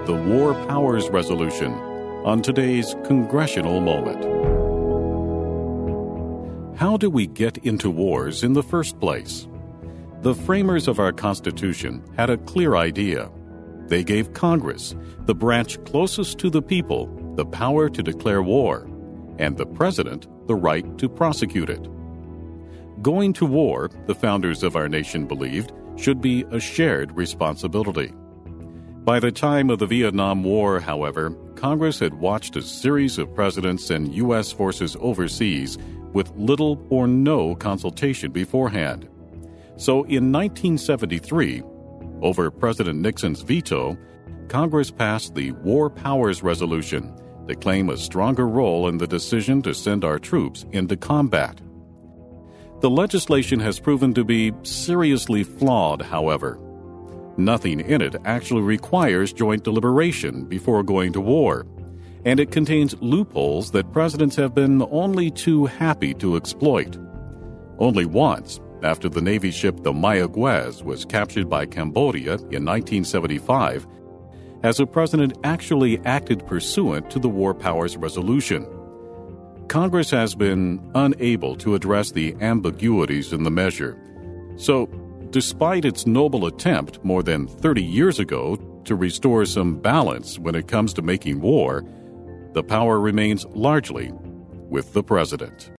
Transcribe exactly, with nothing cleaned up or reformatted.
the War Powers Resolution on today's Congressional Moment. How do we get into wars in the first place? The framers of our Constitution had a clear idea. They gave Congress, the branch closest to the people, the power to declare war, and the President the right to prosecute it. Going to war, the founders of our nation believed, should be a shared responsibility. By the time of the Vietnam War, however, Congress had watched a series of presidents send U S forces overseas with little or no consultation beforehand. So in nineteen seventy-three, over President Nixon's veto, Congress passed the War Powers Resolution to claim a stronger role in the decision to send our troops into combat. The legislation has proven to be seriously flawed, however. Nothing in it actually requires joint deliberation before going to war, and it contains loopholes that presidents have been only too happy to exploit. Only once, after the Navy ship the Mayaguez was captured by Cambodia in nineteen seventy-five, has a president actually acted pursuant to the War Powers Resolution. Congress has been unable to address the ambiguities in the measure. So, despite its noble attempt more than thirty years ago to restore some balance when it comes to making war, the power remains largely with the president.